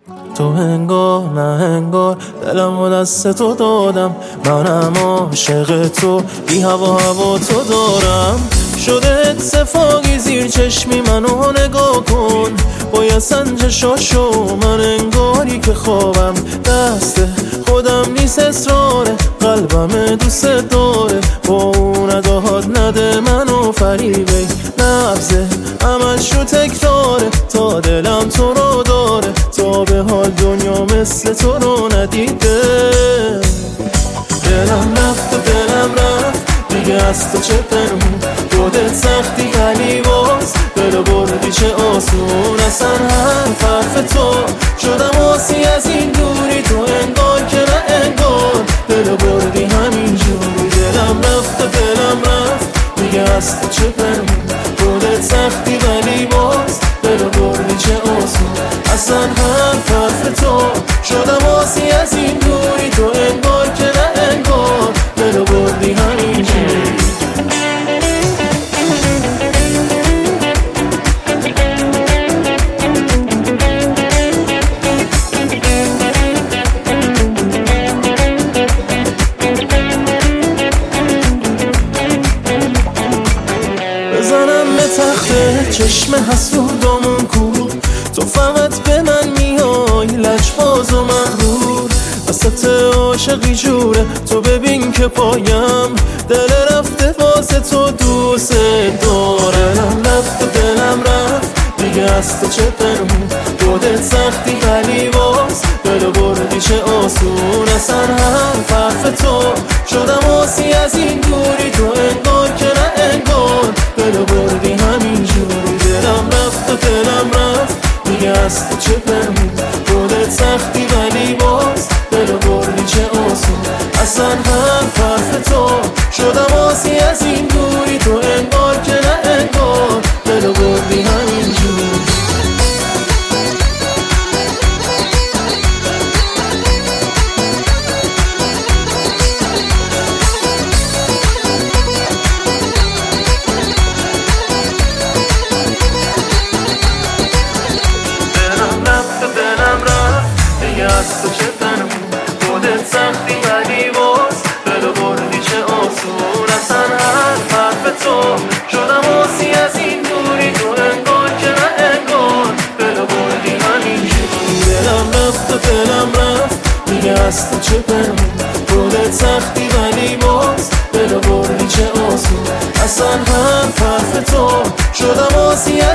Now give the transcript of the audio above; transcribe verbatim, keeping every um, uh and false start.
تو انگار نه انگار دلم و دست تو دادم، منم عاشق تو بی هوا هوا تو دارم. شده اتفاقی زیر چشمی منو نگاه کن، باید سنجشاشو من انگاری که خوابم دست خودم نیست اصراره، قلبم دوست داره با اون نداد نده منو فریبه نبزه همش رو تکراره تا دلم تو رو داره، تا به حال دنیا مثل تو رو ندیده. دلم رفت و دلم رفت دیگه از تو چه پنهون، خودت سختی ولی باز دل بردی چه آسون، اصلا حرف حرف تو شدم آسی از این دوری، تو انگار که نه انگار دل بردی همینجوری. دلم رفت و دلم رفت دیگه از تو چه پنهون، خودت سختی ولی باز دل بردی چه آسون، اصلا حرف حرف تو شدم آسی از این دوری، تو انگار که نه انگار دل بردی همینجوری. بزنم به تخته چشم حسودامون کور، تو فقط به من میای لجباز و مغرور، وسط عاشقی جوره تو ببین که پایم دل رفته واسه تو دوست داره. دلم رفت و دلم رفت دیگه از تو چه پنهون، خودت سختی ولی باز دل بردی چه آسون، اصلا حرف حرف تو شدم آسی از این دوری، تو انگار که نه انگار دل بردی همینجوری. دلم رفت و دلم رفت دیگه از تو چه پنهون، خودت سختی ولی باز دل بردی چه آسون، اصلا حرف حرف تو شدم آسی از این دوری، تو انگار که نه انگار دل بردی همینجوری. از تو چه پنهون، خودت سختی ولی باز دل بردی چه آسون، اصلا حرف حرف تو شدم آسی از این دوری، تو انگار که نه انگار دل بردی همینجوری. دلم رفت و دلم رفت دیگه از تو چه پنهون، خودت سختی ولی باز دل بردی چه آسون، اصلا حرف حرف تو شدم آسی